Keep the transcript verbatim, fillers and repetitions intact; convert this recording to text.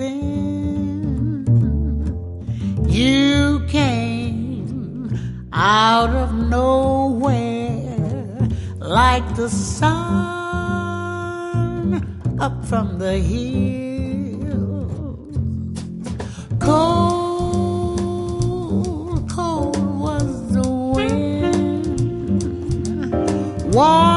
then you came out of nowhere like the sun up from the hill. Cold, cold was the wind. Warm